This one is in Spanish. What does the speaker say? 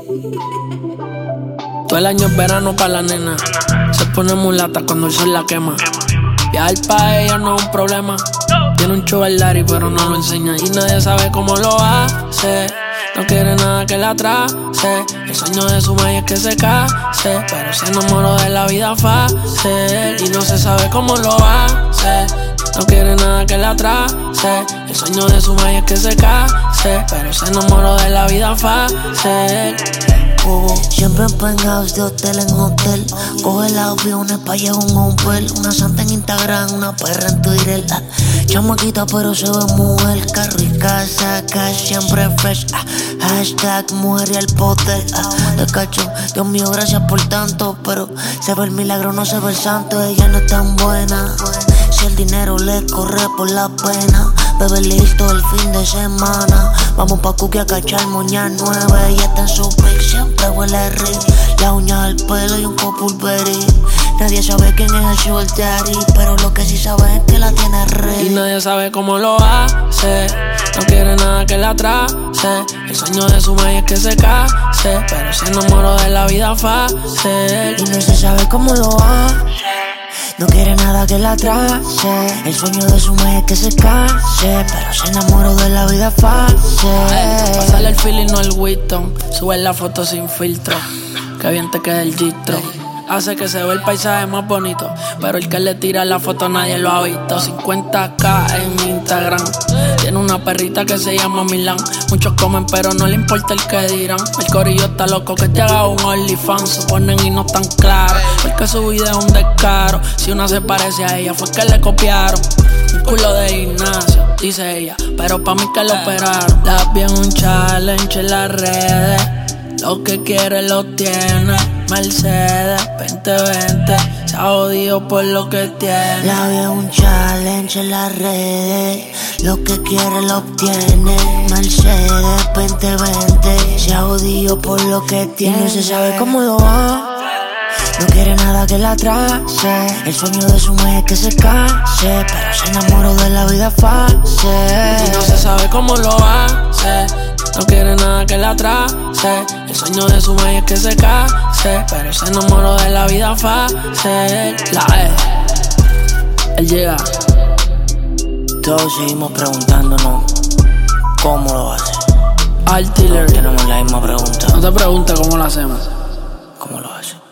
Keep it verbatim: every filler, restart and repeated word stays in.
Todo el año es verano para la nena. Se pone mulata cuando el sol la quema. Viajar pa' ella no es un problema. Tiene un sugar daddy pero no lo enseña. Y nadie sabe cómo lo hace. No quiere nada que la atrase. El sueño de su madre es que se case, pero se enamoró de la vida fácil y no se sabe cómo lo hace. No quiere nada que la atrase. El sueño de su madre es que se case, pero se enamoró de la vida fácil. Uh, siempre en penthouse, de hotel en hotel. Coge el avión pa' llevar un Uber. Una santa en Instagram, una perra en Twitter. ah. Chamaquita pero se ve mujer. Carro y casa, cash siempre fresh. ah. Hashtag mujer y el pote. ah. Te cacho, Dios mío, gracias por tanto. Pero se ve el milagro, no se ve el santo. Ella no es tan buena. Si el dinero le corre por la pena. Beverly Hills todo el fin de semana. Vamos pa' Cookie a cachar moña nueve. Ella está en su pick, siempre huele rico. La uña al pelo y un copulverí. Nadie sabe quién es el sugar daddy, pero lo que sí sabe es que la tiene ready. Y nadie sabe cómo lo hace. No quiere nada que la atrase. El sueño de su madre es que se case, pero se enamoró de la vida fácil y no se sabe cómo lo hace. No quiere nada que la atrase. El sueño de su madre es que se case, pero se enamoró de la vida fácil. Pásale el feeling, no el Winston. Sube la foto sin filtro, que bien te queda el gistro. Hace que se vea el paisaje más bonito, pero el que le tira la foto nadie lo ha visto. cincuenta k en Instagram. Tiene una perrita que se llama Milán. Muchos comen pero no le importa el que dirán. El corillo está loco que te haga un OnlyFans. Suponen y no tan claro, porque su video es un descaro. Si una se parece a ella fue que le copiaron. Un culo de gimnasio, dice ella, pero pa' mí que lo operaron. La vi en un challenge en las redes. Lo que quiere lo tiene. Mercedes veinte veinte, se ha jodido por lo que tiene. La vi en un challenge en las redes. Lo que quiere lo obtiene. Mercedes veinte veinte, se ha jodido por lo que tiene. Y no se sabe cómo lo va. No quiere nada que la atrase. El sueño de su madre es que se case, pero se enamoró de la vida fácil y no se sabe cómo lo hace. No quiere nada que la atrase. El sueño de su madre es que se case, pero se enamoró de la vida fácil. La E, él llega. Todos seguimos preguntándonos cómo lo hace. Artillery. Tenemos la misma pregunta. No te preguntes cómo lo hacemos. ¿Cómo lo hace?